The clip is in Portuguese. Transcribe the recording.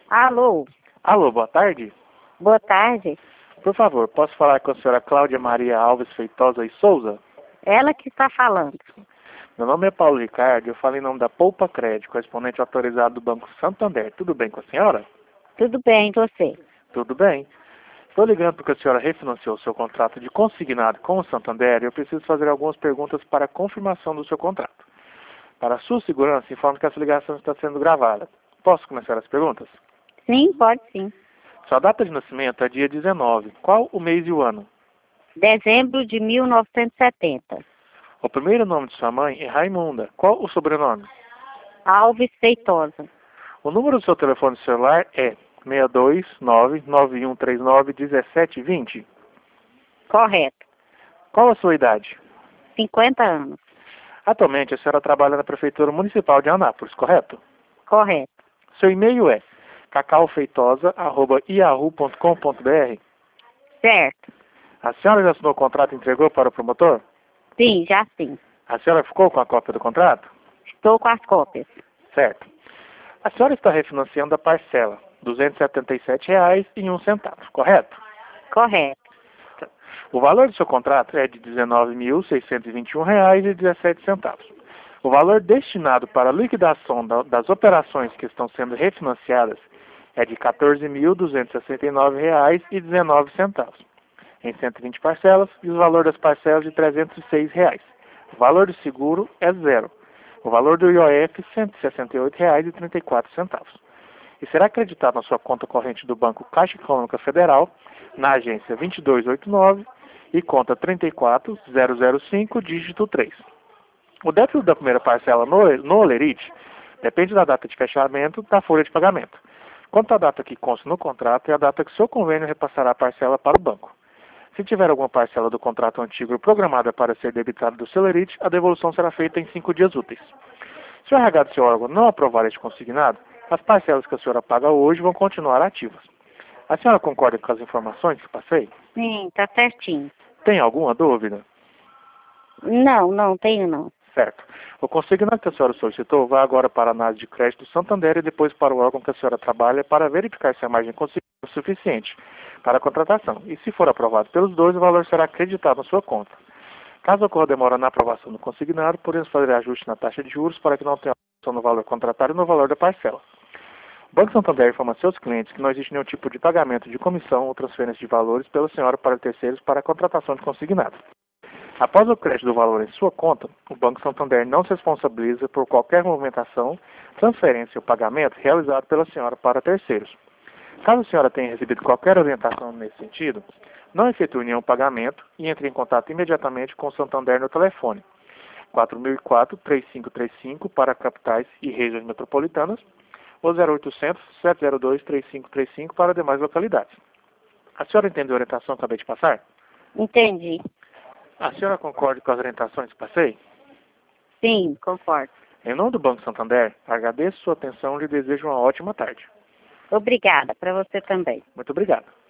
Alô, Alô, boa tarde. boa tarde. Por favor, posso falar com a senhora Cláudia Maria Alves Feitosa e Souza? Ela que está falando. Meu nome é Paulo Ricardo e eu falo em nome da Poupa Crédito, correspondente autorizado do Banco Santander. Tudo bem com a senhora? Tudo bem, e você? Tudo bem. Estou ligando porque a senhora refinanciou seu contrato de consignado com o Santander e eu preciso fazer algumas perguntas para confirmação do seu contrato. Para sua segurança, informo que essa ligação está sendo gravada. Posso começar as perguntas? Sim, pode sim. Sua data de nascimento é dia 19. Qual o mês e o ano? Dezembro de 1970. O primeiro nome de sua mãe é Raimunda. Qual o sobrenome? Alves Feitosa. O número do seu telefone celular é 629-9139-1720. Correto. Qual a sua idade? 50 anos. Atualmente, a senhora trabalha na Prefeitura Municipal de Anápolis, correto? Correto. Seu e-mail é cacaofeitosa@yahoo.com.br. Certo. A senhora já assinou o contrato e entregou para o promotor? Sim, já sim. A senhora ficou com a cópia do contrato? Estou com as cópias. Certo. A senhora está refinanciando a parcela R$ 277,01, correto? Correto. O valor do seu contrato é de R$ 19.621,17. O valor destinado para a liquidação das operações que estão sendo refinanciadas é de R$ 14.269,19, em 120 parcelas, e o valor das parcelas de R$ 306. O valor do seguro é zero. O valor do IOF, R$ 168,34. E será acreditado na sua conta corrente do Banco Caixa Econômica Federal, na agência 2289 e conta 34005, dígito 3. O débito da primeira parcela no Olerite depende da data de fechamento da folha de pagamento. Quanto à data que consta no contrato, é a data que seu convênio repassará a parcela para o banco. Se tiver alguma parcela do contrato antigo programada para ser debitada do Celerite, a devolução será feita em 5 dias úteis. Se o RH do seu órgão não aprovar este consignado, as parcelas que a senhora paga hoje vão continuar ativas. A senhora concorda com as informações que passei? Sim, tá certinho. Tem alguma dúvida? Não tenho não. Certo. O consignado que a senhora solicitou vai agora para a análise de crédito do Santander e depois para o órgão que a senhora trabalha para verificar se a margem consignada é suficiente para a contratação. E se for aprovado pelos dois, o valor será acreditado na sua conta. Caso ocorra demora na aprovação do consignado, podemos fazer ajuste na taxa de juros para que não tenha alteração no valor contratado e no valor da parcela. O Banco Santander informa a seus clientes que não existe nenhum tipo de pagamento de comissão ou transferência de valores pela senhora para terceiros para a contratação de consignado. Após o crédito do valor em sua conta, o Banco Santander não se responsabiliza por qualquer movimentação, transferência ou pagamento realizado pela senhora para terceiros. Caso a senhora tenha recebido qualquer orientação nesse sentido, não efetue nenhum pagamento e entre em contato imediatamente com o Santander no telefone 4004-3535 para capitais e regiões metropolitanas ou 0800-702-3535 para demais localidades. A senhora entendeu a orientação que acabei de passar? Entendi. A senhora concorda com as orientações que passei? Sim, concordo. Em nome do Banco Santander, agradeço sua atenção e lhe desejo uma ótima tarde. Obrigada, para você também. Muito obrigado.